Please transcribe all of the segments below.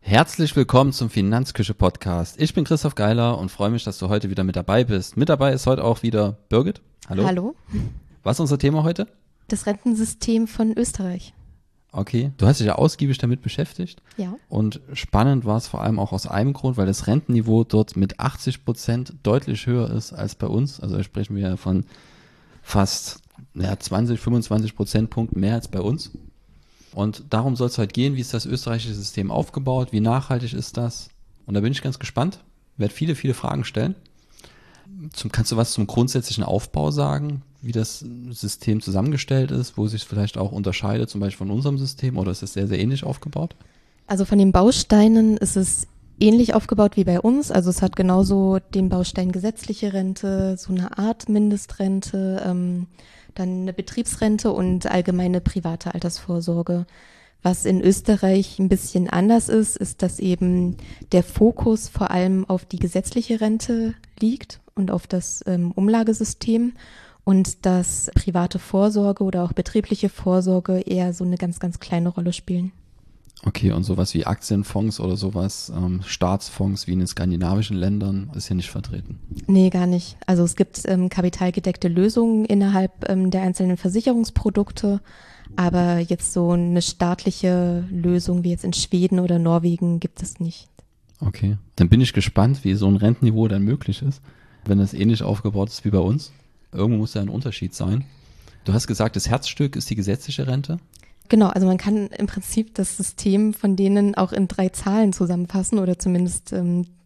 Herzlich willkommen zum Finanzküche-Podcast. Ich bin Christoph Geiler und freue mich, dass du heute wieder mit dabei bist. Mit dabei ist heute auch wieder Birgit. Hallo. Hallo. Was ist unser Thema heute? Das Rentensystem von Österreich. Okay, du hast dich ja ausgiebig damit beschäftigt. Ja. Und spannend war es vor allem auch aus einem Grund, weil das Rentenniveau dort mit 80% deutlich höher ist als bei uns. Also da sprechen wir ja von fast 20, 25 Prozentpunkten mehr als bei uns. Und darum soll es heute gehen, wie ist das österreichische System aufgebaut, wie nachhaltig ist das? Und da bin ich ganz gespannt, werde viele, viele Fragen stellen. Kannst du was zum grundsätzlichen Aufbau sagen, wie das System zusammengestellt ist, wo sich vielleicht auch unterscheidet, zum Beispiel von unserem System, oder ist es sehr, sehr ähnlich aufgebaut? Also von den Bausteinen ist es ähnlich aufgebaut wie bei uns. Also es hat genauso den Baustein gesetzliche Rente, so eine Art Mindestrente, dann eine Betriebsrente und allgemeine private Altersvorsorge. Was in Österreich ein bisschen anders ist, ist, dass eben der Fokus vor allem auf die gesetzliche Rente liegt und auf das Umlagesystem und dass private Vorsorge oder auch betriebliche Vorsorge eher so eine ganz, ganz kleine Rolle spielen. Okay, und sowas wie Aktienfonds oder sowas, Staatsfonds wie in den skandinavischen Ländern ist hier nicht vertreten? Nee, gar nicht. Also es gibt kapitalgedeckte Lösungen innerhalb der einzelnen Versicherungsprodukte, aber jetzt so eine staatliche Lösung wie jetzt in Schweden oder Norwegen gibt es nicht. Okay, dann bin ich gespannt, wie so ein Rentenniveau dann möglich ist, wenn das ähnlich aufgebaut ist wie bei uns. Irgendwo muss ja ein Unterschied sein. Du hast gesagt, das Herzstück ist die gesetzliche Rente? Genau, also man kann im Prinzip das System von denen auch in 3 Zahlen zusammenfassen oder zumindest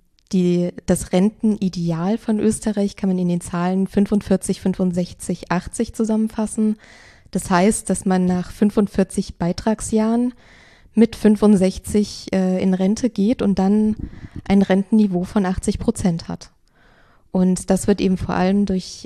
das Rentenideal von Österreich kann man in den Zahlen 45, 65, 80 zusammenfassen. Das heißt, dass man nach 45 Beitragsjahren mit 65 in Rente geht und dann ein Rentenniveau von 80% hat. Und das wird eben vor allem durch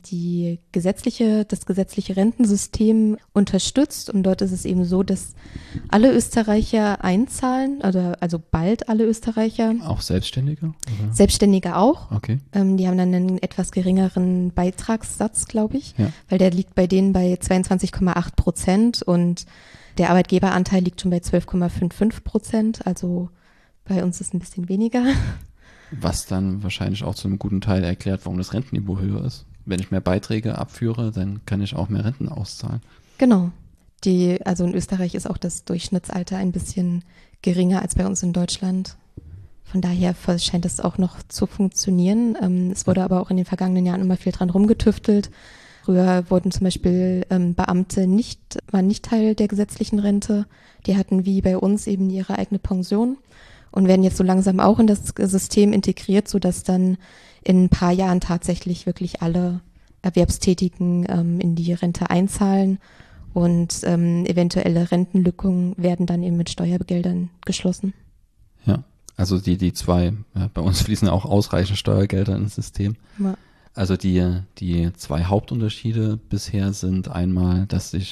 das gesetzliche Rentensystem unterstützt. Und dort ist es eben so, dass alle Österreicher einzahlen, also bald alle Österreicher. Auch Selbstständige? Oder? Selbstständige auch. Okay. Die haben dann einen etwas geringeren Beitragssatz, glaube ich, ja. Weil der liegt bei denen bei 22,8% und der Arbeitgeberanteil liegt schon bei 12,55%. Also bei uns ist es ein bisschen weniger. Was dann wahrscheinlich auch zu einem guten Teil erklärt, warum das Rentenniveau höher ist. Wenn ich mehr Beiträge abführe, dann kann ich auch mehr Renten auszahlen. Genau. Also in Österreich ist auch das Durchschnittsalter ein bisschen geringer als bei uns in Deutschland. Von daher scheint es auch noch zu funktionieren. Es wurde aber auch in den vergangenen Jahren immer viel dran rumgetüftelt. Früher wurden zum Beispiel Beamte waren nicht Teil der gesetzlichen Rente. Die hatten wie bei uns eben ihre eigene Pension. Und werden jetzt so langsam auch in das System integriert, sodass dann in ein paar Jahren tatsächlich wirklich alle Erwerbstätigen in die Rente einzahlen und eventuelle Rentenlücken werden dann eben mit Steuergeldern geschlossen. Ja, also die zwei, bei uns fließen auch ausreichend Steuergelder ins System. Ja. Also die 2 Hauptunterschiede bisher sind einmal,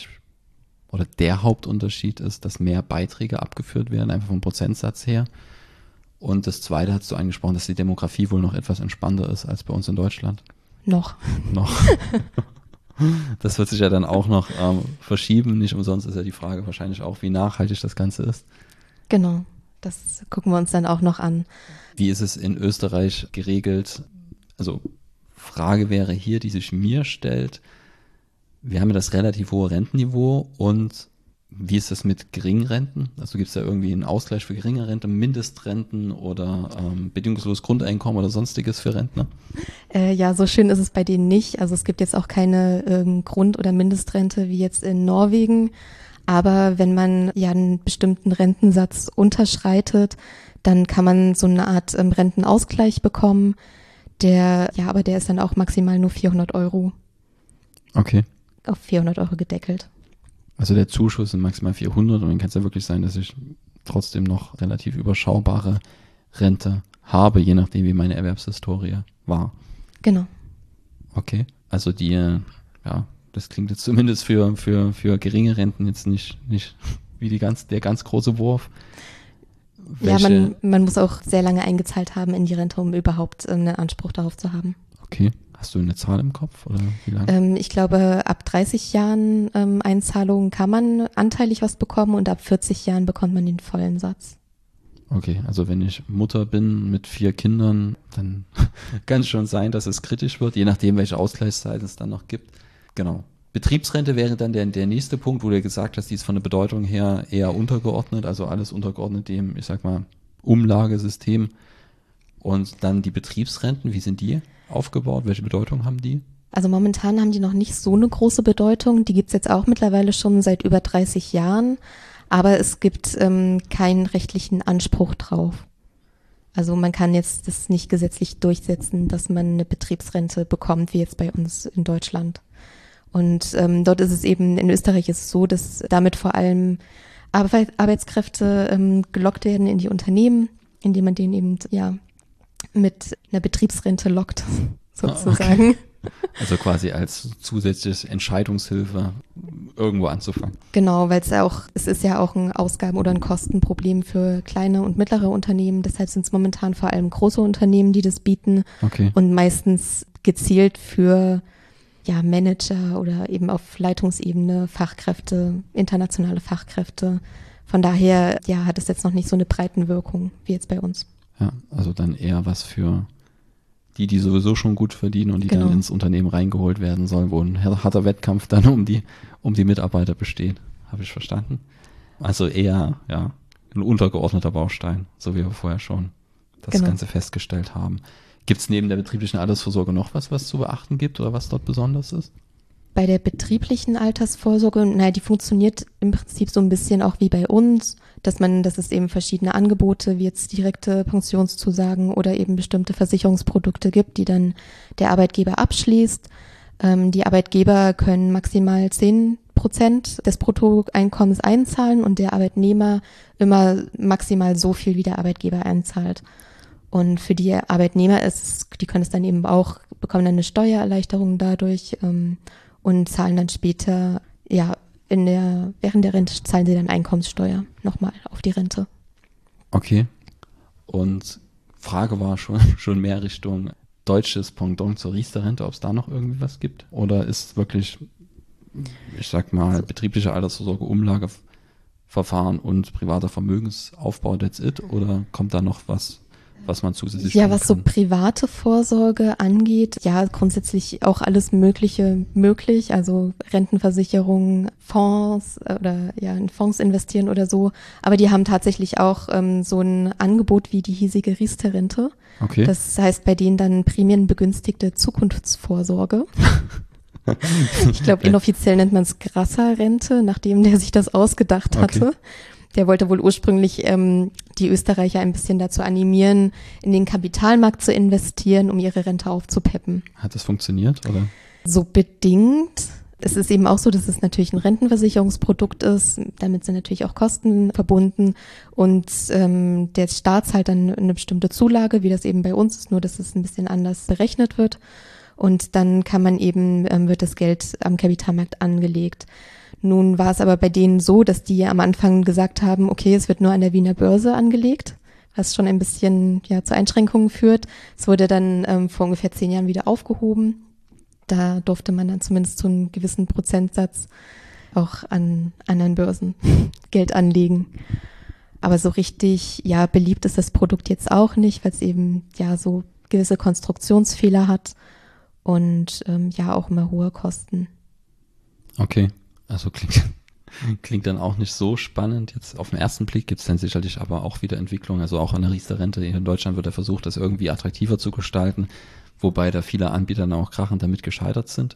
der Hauptunterschied ist, dass mehr Beiträge abgeführt werden, einfach vom Prozentsatz her. Und das Zweite hast du angesprochen, dass die Demografie wohl noch etwas entspannter ist als bei uns in Deutschland. Noch. Das wird sich ja dann auch noch verschieben. Nicht umsonst ist ja die Frage wahrscheinlich auch, wie nachhaltig das Ganze ist. Genau, das gucken wir uns dann auch noch an. Wie ist es in Österreich geregelt? Also Frage wäre hier, die sich mir stellt, wir haben ja das relativ hohe Rentenniveau und wie ist das mit Geringrenten? Also gibt es da irgendwie einen Ausgleich für geringe Rente, Mindestrenten oder bedingungsloses Grundeinkommen oder sonstiges für Rentner? Ja, so schön ist es bei denen nicht. Also es gibt jetzt auch keine Grund- oder Mindestrente wie jetzt in Norwegen. Aber wenn man ja einen bestimmten Rentensatz unterschreitet, dann kann man so eine Art Rentenausgleich bekommen. Aber der ist dann auch maximal nur 400 Euro. Okay. Auf 400 Euro gedeckelt. Also der Zuschuss sind maximal 400 und dann kann es ja wirklich sein, dass ich trotzdem noch relativ überschaubare Rente habe, je nachdem, wie meine Erwerbshistorie war. Genau. Okay, also das klingt jetzt zumindest für geringe Renten jetzt nicht wie der ganz große Wurf. Ja, man muss auch sehr lange eingezahlt haben in die Rente, um überhaupt einen Anspruch darauf zu haben. Okay. Hast du eine Zahl im Kopf oder wie lange? Ich glaube, ab 30 Jahren Einzahlungen kann man anteilig was bekommen und ab 40 Jahren bekommt man den vollen Satz. Okay, also wenn ich Mutter bin mit 4 Kindern, dann kann es schon sein, dass es kritisch wird, je nachdem, welche Ausgleichszeit es dann noch gibt. Genau. Betriebsrente wäre dann der nächste Punkt, wo du gesagt hast, die ist von der Bedeutung her eher untergeordnet, also alles untergeordnet dem, ich sag mal, Umlagesystem. Und dann die Betriebsrenten, wie sind die aufgebaut? Welche Bedeutung haben die? Also momentan haben die noch nicht so eine große Bedeutung. Die gibt's jetzt auch mittlerweile schon seit über 30 Jahren. Aber es gibt keinen rechtlichen Anspruch drauf. Also man kann jetzt das nicht gesetzlich durchsetzen, dass man eine Betriebsrente bekommt, wie jetzt bei uns in Deutschland. Und dort ist es eben, in Österreich ist es so, dass damit vor allem Arbeitskräfte gelockt werden in die Unternehmen, indem man denen eben mit einer Betriebsrente lockt, sozusagen. Okay. Also quasi als zusätzliche Entscheidungshilfe irgendwo anzufangen. Genau, weil es ist ja auch ein Ausgaben- oder ein Kostenproblem für kleine und mittlere Unternehmen. Deshalb sind es momentan vor allem große Unternehmen, die das bieten. Okay. Und meistens gezielt für Manager oder eben auf Leitungsebene Fachkräfte, internationale Fachkräfte. Von daher hat es jetzt noch nicht so eine Breitenwirkung wie jetzt bei uns. Ja, also dann eher was für die sowieso schon gut verdienen und die dann ins Unternehmen reingeholt werden sollen, wo ein harter Wettkampf dann um die Mitarbeiter besteht. Habe ich verstanden? Also eher, ein untergeordneter Baustein, so wie wir vorher schon das Ganze festgestellt haben. Gibt es neben der betrieblichen Altersvorsorge noch was zu beachten gibt oder was dort besonders ist? Bei der betrieblichen Altersvorsorge, die funktioniert im Prinzip so ein bisschen auch wie bei uns, dass es eben verschiedene Angebote, wie jetzt direkte Pensionszusagen oder eben bestimmte Versicherungsprodukte gibt, die dann der Arbeitgeber abschließt. Die Arbeitgeber können maximal 10% des Bruttoeinkommens einzahlen und der Arbeitnehmer immer maximal so viel, wie der Arbeitgeber einzahlt. Und für die Arbeitnehmer die können es dann eben auch, bekommen dann eine Steuererleichterung dadurch, und zahlen dann später, während der Rente zahlen sie dann Einkommenssteuer nochmal auf die Rente. Okay. Und Frage war schon mehr Richtung deutsches Pendant zur Riester-Rente, ob es da noch irgendwie was gibt? Oder ist wirklich, ich sag mal, betriebliche Altersvorsorge, Umlageverfahren und privater Vermögensaufbau, that's it? Oder kommt da noch was man zusätzlich tun kann? Was so private Vorsorge angeht, grundsätzlich auch alles Mögliche möglich, also Rentenversicherung, Fonds oder in Fonds investieren oder so, aber die haben tatsächlich auch so ein Angebot wie die hiesige Riester-Rente. Okay. Das heißt bei denen dann prämienbegünstigte Zukunftsvorsorge. Ich glaube, inoffiziell nennt man es Grasser-Rente, nachdem der sich das ausgedacht hatte. Okay. Der wollte wohl ursprünglich die Österreicher ein bisschen dazu animieren, in den Kapitalmarkt zu investieren, um ihre Rente aufzupeppen. Hat das funktioniert, oder? So bedingt. Es ist eben auch so, dass es natürlich ein Rentenversicherungsprodukt ist. Damit sind natürlich auch Kosten verbunden. Und der Staat zahlt dann eine bestimmte Zulage, wie das eben bei uns ist, nur dass es ein bisschen anders berechnet wird. Und dann wird das Geld am Kapitalmarkt angelegt. Nun war es aber bei denen so, dass die am Anfang gesagt haben, okay, es wird nur an der Wiener Börse angelegt, was schon ein bisschen zu Einschränkungen führt. Es wurde dann vor ungefähr 10 Jahren wieder aufgehoben. Da durfte man dann zumindest zu einem gewissen Prozentsatz auch an anderen Börsen Geld anlegen. Aber so richtig, beliebt ist das Produkt jetzt auch nicht, weil es eben so gewisse Konstruktionsfehler hat und auch immer hohe Kosten. Okay. Also klingt dann auch nicht so spannend. Jetzt auf den ersten Blick gibt es dann sicherlich aber auch wieder Entwicklung. Also auch an der Riester-Rente in Deutschland wird versucht, das irgendwie attraktiver zu gestalten, wobei da viele Anbieter dann auch krachend damit gescheitert sind.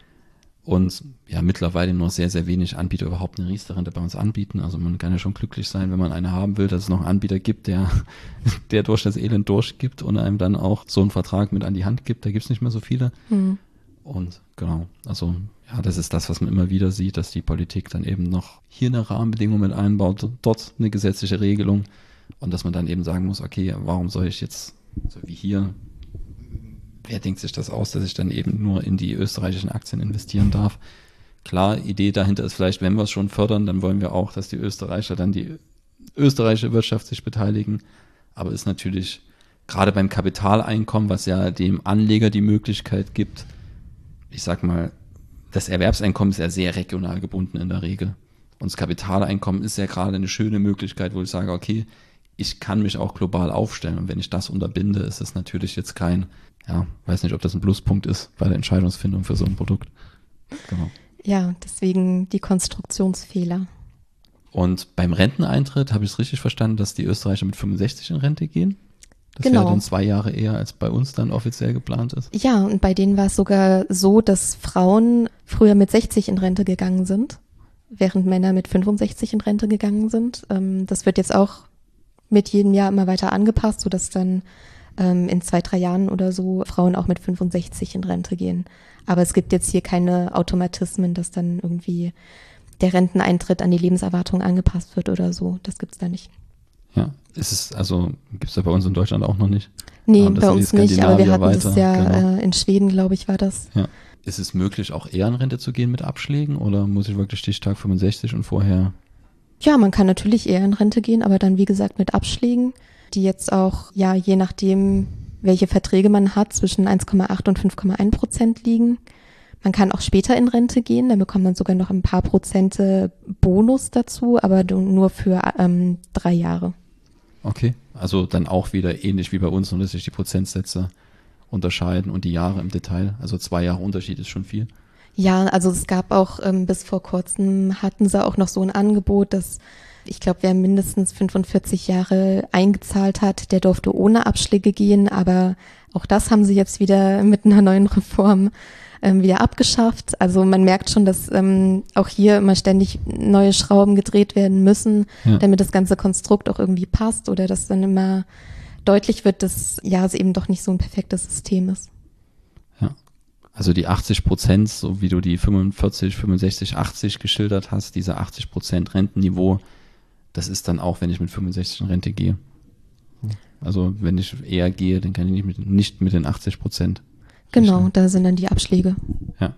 Und mittlerweile nur sehr, sehr wenig Anbieter überhaupt eine Riester-Rente bei uns anbieten. Also man kann ja schon glücklich sein, wenn man eine haben will, dass es noch einen Anbieter gibt, der durch das Elend durchgibt und einem dann auch so einen Vertrag mit an die Hand gibt. Da gibt es nicht mehr so viele. Und genau, also das ist das, was man immer wieder sieht, dass die Politik dann eben noch hier eine Rahmenbedingung mit einbaut, dort eine gesetzliche Regelung und dass man dann eben sagen muss, okay, warum soll ich jetzt, so wie hier, wer denkt sich das aus, dass ich dann eben nur in die österreichischen Aktien investieren darf? Klar, Idee dahinter ist vielleicht, wenn wir es schon fördern, dann wollen wir auch, dass die Österreicher dann die österreichische Wirtschaft sich beteiligen, aber ist natürlich gerade beim Kapitaleinkommen, was ja dem Anleger die Möglichkeit gibt, ich sag mal, das Erwerbseinkommen ist ja sehr regional gebunden in der Regel. Und das Kapitaleinkommen ist ja gerade eine schöne Möglichkeit, wo ich sage, okay, ich kann mich auch global aufstellen. Und wenn ich das unterbinde, ist es natürlich jetzt kein, weiß nicht, ob das ein Pluspunkt ist bei der Entscheidungsfindung für so ein Produkt. Genau. Ja, deswegen die Konstruktionsfehler. Und beim Renteneintritt habe ich es richtig verstanden, dass die Österreicher mit 65 in Rente gehen? Das Genau. wäre dann 2 Jahre eher, als bei uns dann offiziell geplant ist. Ja, und bei denen war es sogar so, dass Frauen früher mit 60 in Rente gegangen sind, während Männer mit 65 in Rente gegangen sind. Das wird jetzt auch mit jedem Jahr immer weiter angepasst, sodass dann in 2-3 Jahren oder so Frauen auch mit 65 in Rente gehen. Aber es gibt jetzt hier keine Automatismen, dass dann irgendwie der Renteneintritt an die Lebenserwartung angepasst wird oder so. Das gibt's da nicht. Ja, gibt's da bei uns in Deutschland auch noch nicht? Nee, Das bei sind die uns nicht, aber wir hatten Skandinavier das ja genau. in Schweden, glaube ich, war das. Ja. Ist es möglich, auch eher in Rente zu gehen mit Abschlägen oder muss ich wirklich Stichtag 65 und vorher? Ja, man kann natürlich eher in Rente gehen, aber dann, wie gesagt, mit Abschlägen, die jetzt auch, ja, je nachdem, welche Verträge man hat, zwischen 1,8 und 5,1% liegen. Man kann auch später in Rente gehen, da bekommt man sogar noch ein paar Prozente Bonus dazu, aber nur für 3 Jahre. Okay, also dann auch wieder ähnlich wie bei uns, nur dass sich die Prozentsätze unterscheiden und die Jahre im Detail. Also 2 Jahre Unterschied ist schon viel. Ja, also es gab auch bis vor kurzem hatten sie auch noch so ein Angebot, dass ich glaube, wer mindestens 45 Jahre eingezahlt hat, der durfte ohne Abschläge gehen, aber auch das haben sie jetzt wieder mit einer neuen Reform wieder abgeschafft. Also man merkt schon, dass auch hier immer ständig neue Schrauben gedreht werden müssen, damit das ganze Konstrukt auch irgendwie passt oder dass dann immer deutlich wird, dass ja es eben doch nicht so ein perfektes System ist. Ja, also die 80%, so wie du die 45, 65, 80 geschildert hast, diese 80% Rentenniveau, das ist dann auch, wenn ich mit 65 in Rente gehe. Also wenn ich eher gehe, dann kann ich nicht mit den 80%. Genau, da sind dann die Abschläge. Ja.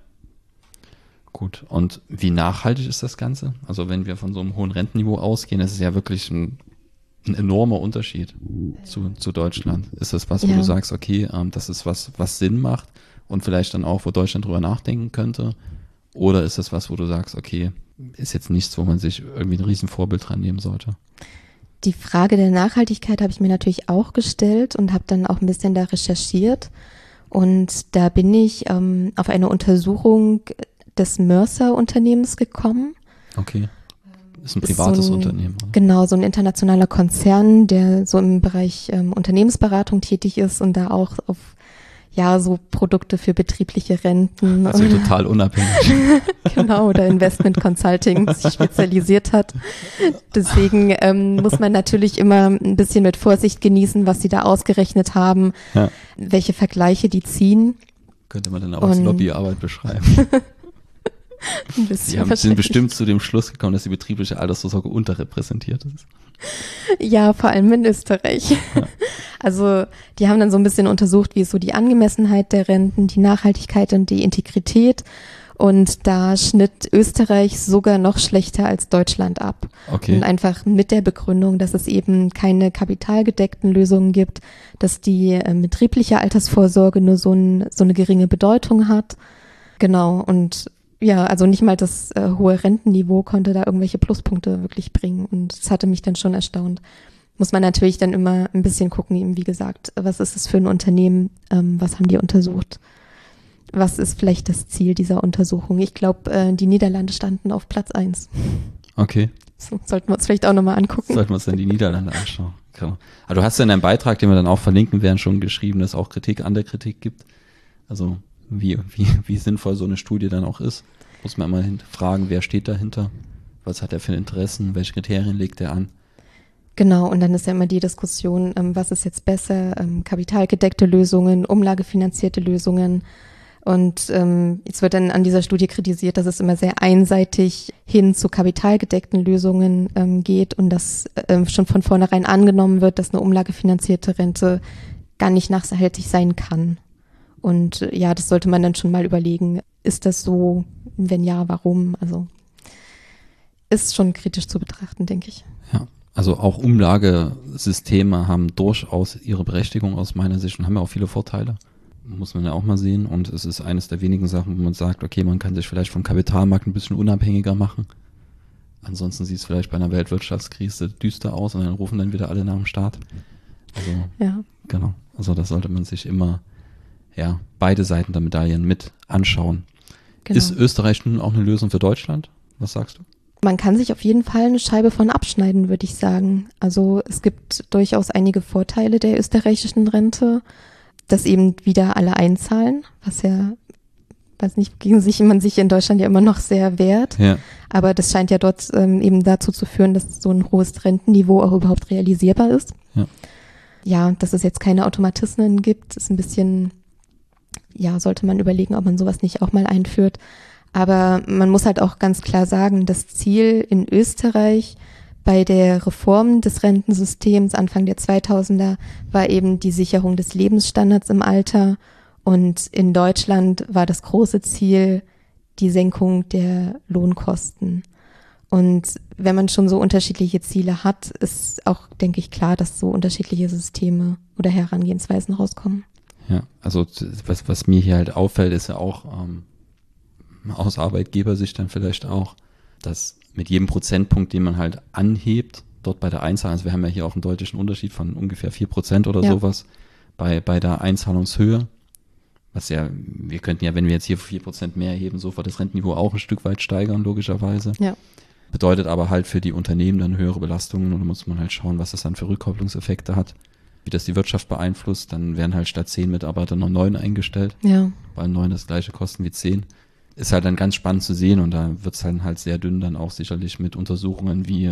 Gut. Und wie nachhaltig ist das Ganze? Also wenn wir von so einem hohen Rentenniveau ausgehen, das ist ja wirklich ein enormer Unterschied zu Deutschland. Ist das was, wo du sagst, okay, das ist was Sinn macht und vielleicht dann auch, wo Deutschland drüber nachdenken könnte? Oder ist das was, wo du sagst, okay, ist jetzt nichts, wo man sich irgendwie ein Riesenvorbild dran nehmen sollte? Die Frage der Nachhaltigkeit habe ich mir natürlich auch gestellt und habe dann auch ein bisschen da recherchiert. Und da bin ich auf eine Untersuchung des Mercer-Unternehmens gekommen. Okay. Ist ein privates Unternehmen. Oder? Genau, so ein internationaler Konzern, der so im Bereich Unternehmensberatung tätig ist und da auch auf so Produkte für betriebliche Renten. Also total unabhängig. Genau, oder Investment Consulting sich spezialisiert hat. Deswegen muss man natürlich immer ein bisschen mit Vorsicht genießen, was sie da ausgerechnet haben, welche Vergleiche die ziehen. Könnte man dann auch als Lobbyarbeit beschreiben. Sie sind bestimmt zu dem Schluss gekommen, dass die betriebliche Altersvorsorge unterrepräsentiert ist. Ja, vor allem in Österreich. Ja. Also die haben dann so ein bisschen untersucht, wie ist so die Angemessenheit der Renten, die Nachhaltigkeit und die Integrität. Und da schnitt Österreich sogar noch schlechter als Deutschland ab. Okay. Und einfach mit der Begründung, dass es eben keine kapitalgedeckten Lösungen gibt, dass die betriebliche Altersvorsorge nur so eine geringe Bedeutung hat. Genau, und ja, also nicht mal das hohe Rentenniveau konnte da irgendwelche Pluspunkte wirklich bringen. Und das hatte mich dann schon erstaunt. Muss man natürlich dann immer ein bisschen gucken, eben wie gesagt, was ist das für ein Unternehmen, was haben die untersucht? Was ist vielleicht das Ziel dieser Untersuchung? Ich glaube, die Niederlande standen auf Platz 1. Okay. So, sollten wir uns vielleicht auch nochmal angucken. Sollten wir uns dann die Niederlande anschauen. Genau. Aber du hast ja in deinem Beitrag, den wir dann auch verlinken werden, schon geschrieben, dass es auch Kritik an der Kritik gibt. Also wie sinnvoll so eine Studie dann auch ist. Muss man immer fragen, wer steht dahinter? Was hat er für Interessen? Welche Kriterien legt er an? Genau, und dann ist ja immer die Diskussion, was ist jetzt besser? Kapitalgedeckte Lösungen, umlagefinanzierte Lösungen. Und jetzt wird dann an dieser Studie kritisiert, dass es immer sehr einseitig hin zu kapitalgedeckten Lösungen geht und dass schon von vornherein angenommen wird, dass eine umlagefinanzierte Rente gar nicht nachhaltig sein kann. Und ja, das sollte man dann schon mal überlegen. Ist das so? Wenn ja, warum? Also ist schon kritisch zu betrachten, denke ich. Ja, also auch Umlagesysteme haben durchaus ihre Berechtigung aus meiner Sicht und haben ja auch viele Vorteile. Muss man ja auch mal sehen. Und es ist eines der wenigen Sachen, wo man sagt, okay, man kann sich vielleicht vom Kapitalmarkt ein bisschen unabhängiger machen. Ansonsten sieht es vielleicht bei einer Weltwirtschaftskrise düster aus und dann rufen dann wieder alle nach dem Staat. Also, Ja. genau. Also das sollte man sich immer, ja, beide Seiten der Medaillen mit anschauen. Genau. Ist Österreich nun auch eine Lösung für Deutschland? Was sagst du? Man kann sich auf jeden Fall eine Scheibe von abschneiden, würde ich sagen. Also es gibt durchaus einige Vorteile der österreichischen Rente, dass eben wieder alle einzahlen, was ja, weiß nicht, gegen sich man sich in Deutschland ja immer noch sehr wehrt. Ja. Aber das scheint ja dort eben dazu zu führen, dass so ein hohes Rentenniveau auch überhaupt realisierbar ist. Ja. Ja, dass es jetzt keine Automatismen gibt, ist ein bisschen, ja, sollte man überlegen, ob man sowas nicht auch mal einführt. Aber man muss halt auch ganz klar sagen, das Ziel in Österreich bei der Reform des Rentensystems Anfang der 2000er war eben die Sicherung des Lebensstandards im Alter. Und in Deutschland war das große Ziel die Senkung der Lohnkosten. Und wenn man schon so unterschiedliche Ziele hat, ist auch, denke ich, klar, dass so unterschiedliche Systeme oder Herangehensweisen rauskommen. Ja, also was mir hier halt auffällt, ist ja auch aus Arbeitgebersicht dann vielleicht auch, dass mit jedem Prozentpunkt, den man halt anhebt, dort bei der Einzahlung, also wir haben ja hier auch einen deutlichen Unterschied von ungefähr 4% oder sowas bei der Einzahlungshöhe, was ja, wir könnten ja, wenn wir jetzt hier 4% mehr erheben, sofort das Rentenniveau auch ein Stück weit steigern, logischerweise. Ja. Bedeutet aber halt für die Unternehmen dann höhere Belastungen und da muss man halt schauen, was das dann für Rückkopplungseffekte hat, wie das die Wirtschaft beeinflusst. Dann werden halt statt 10 Mitarbeiter noch 9 eingestellt, weil 9 das gleiche kosten wie 10. Ist halt dann ganz spannend zu sehen und da wird es halt sehr dünn dann auch sicherlich mit Untersuchungen wie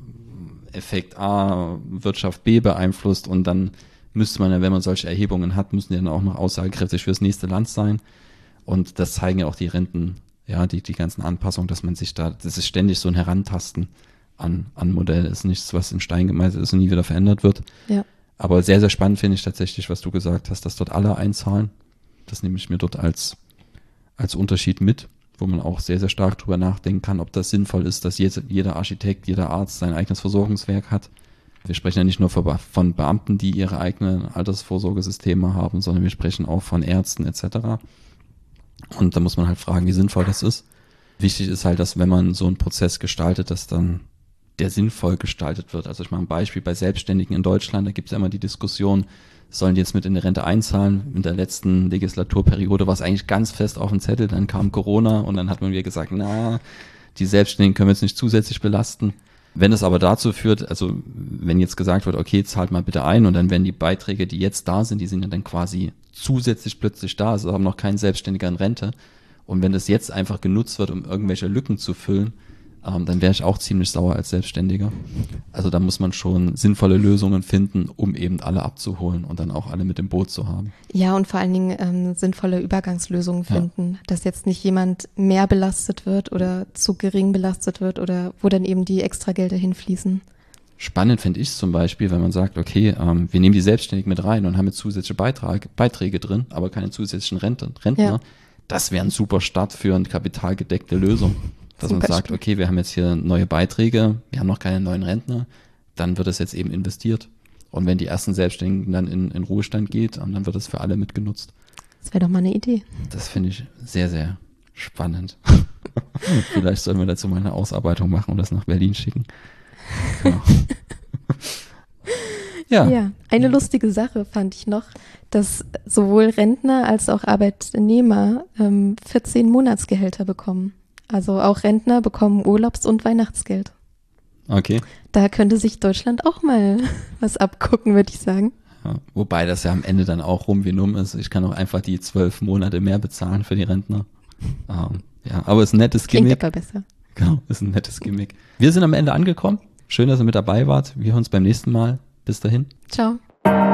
Effekt A, Wirtschaft B beeinflusst und dann müsste man ja, wenn man solche Erhebungen hat, müssen die dann auch noch aussagekräftig fürs nächste Land sein und das zeigen ja auch die Renten, ja, die ganzen Anpassungen, dass man sich da, das ist ständig so ein Herantasten an Modell, ist nichts, was in Stein gemeißelt ist und nie wieder verändert wird. Ja. Aber sehr, sehr spannend finde ich tatsächlich, was du gesagt hast, dass dort alle einzahlen. Das nehme ich mir dort als Unterschied mit, wo man auch sehr, sehr stark drüber nachdenken kann, ob das sinnvoll ist, dass jeder Architekt, jeder Arzt sein eigenes Versorgungswerk hat. Wir sprechen ja nicht nur von Beamten, die ihre eigenen Altersvorsorgesysteme haben, sondern wir sprechen auch von Ärzten etc. Und da muss man halt fragen, wie sinnvoll das ist. Wichtig ist halt, dass wenn man so einen Prozess gestaltet, dass dann der sinnvoll gestaltet wird. Also ich mache ein Beispiel bei Selbstständigen in Deutschland, da gibt es ja immer die Diskussion, sollen die jetzt mit in die Rente einzahlen? In der letzten Legislaturperiode war es eigentlich ganz fest auf dem Zettel, dann kam Corona und dann hat man wieder gesagt, die Selbstständigen können wir jetzt nicht zusätzlich belasten. Wenn es aber dazu führt, also wenn jetzt gesagt wird, okay, zahlt mal bitte ein und dann werden die Beiträge, die jetzt da sind, die sind ja dann quasi zusätzlich plötzlich da, also haben noch keinen Selbstständiger in Rente. Und wenn das jetzt einfach genutzt wird, um irgendwelche Lücken zu füllen, dann wäre ich auch ziemlich sauer als Selbstständiger. Also da muss man schon sinnvolle Lösungen finden, um eben alle abzuholen und dann auch alle mit im Boot zu haben. Ja, und vor allen Dingen sinnvolle Übergangslösungen finden, dass jetzt nicht jemand mehr belastet wird oder zu gering belastet wird oder wo dann eben die Extragelder hinfließen. Spannend finde ich es zum Beispiel, wenn man sagt, okay, wir nehmen die Selbstständigen mit rein und haben jetzt zusätzliche Beiträge drin, aber keine zusätzlichen Rentner. Ja. Das wäre ein super Start für eine kapitalgedeckte Lösung. Dass man sagt, okay, wir haben jetzt hier neue Beiträge, wir haben noch keine neuen Rentner, dann wird es jetzt eben investiert. Und wenn die ersten Selbstständigen dann in Ruhestand geht, dann wird es für alle mitgenutzt. Das wäre doch mal eine Idee. Das finde ich sehr, sehr spannend. Vielleicht sollen wir dazu mal eine Ausarbeitung machen und das nach Berlin schicken. Genau. Ja, eine lustige Sache fand ich noch, dass sowohl Rentner als auch Arbeitnehmer 14 Monatsgehälter bekommen. Also auch Rentner bekommen Urlaubs- und Weihnachtsgeld. Okay. Da könnte sich Deutschland auch mal was abgucken, würde ich sagen. Ja, wobei das ja am Ende dann auch rum wie numm ist. Ich kann auch einfach die 12 Monate mehr bezahlen für die Rentner. Ja, aber ist ein nettes Gimmick. Klingt aber besser. Genau, ist ein nettes Gimmick. Wir sind am Ende angekommen. Schön, dass ihr mit dabei wart. Wir hören uns beim nächsten Mal. Bis dahin. Ciao.